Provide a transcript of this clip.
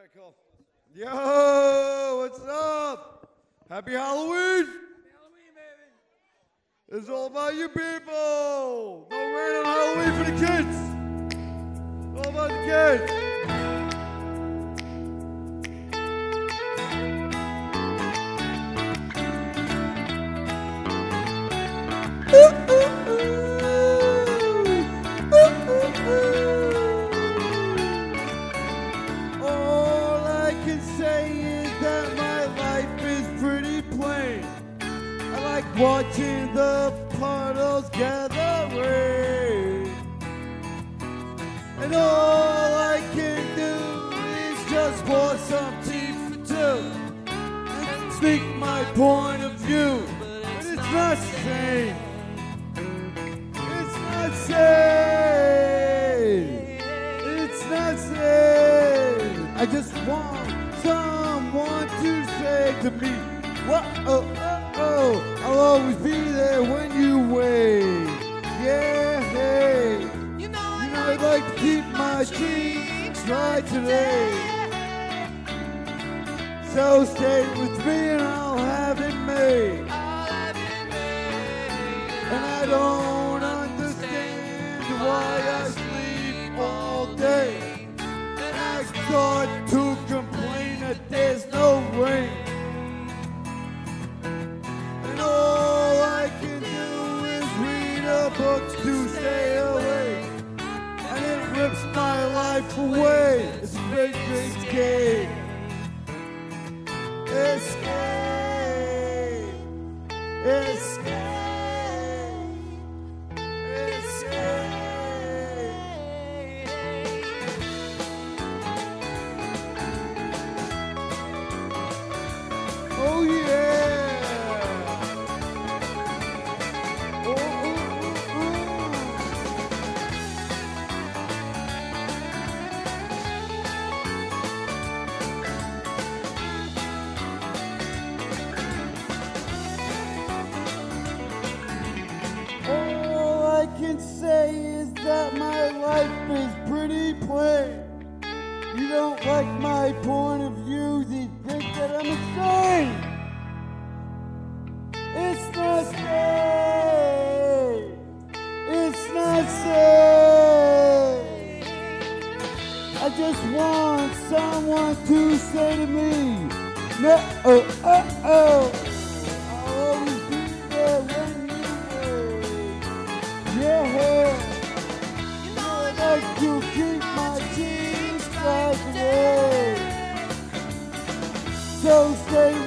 right, cool. Yo, what's up? Happy Halloween! It's all about you people! No rain on Halloween for the kids! It's all about the kids! All I can say is that my life is pretty plain. I like watching the puddles gather rain. And all I can do is just pour some tea for two and speak my point of view. But it's not sane. It's not sane. It's not sane. I just want someone to say to me, whoa, oh, oh, oh, I'll always be there when you wait. Yeah, hey. You know I'd like to keep my cheeks dry today. So stay with me and I'll have it made. And I don't understand why I sleep all day. And I start to complain that there's no rain. And all I can do is read a book to stay awake. And it rips my life away. It's a great, great escape. Escape. Escape. Oh yeah! Oh, ooh, ooh, ooh. All I can say is that my life is pretty plain. You don't like my point of view, you think that I'm insane. It's not safe. It's not safe. I just want someone to say to me, no, oh, oh, oh. I'll always be there when you wait. Yeah. You know I'd like to keep my cheeks dry today. So stay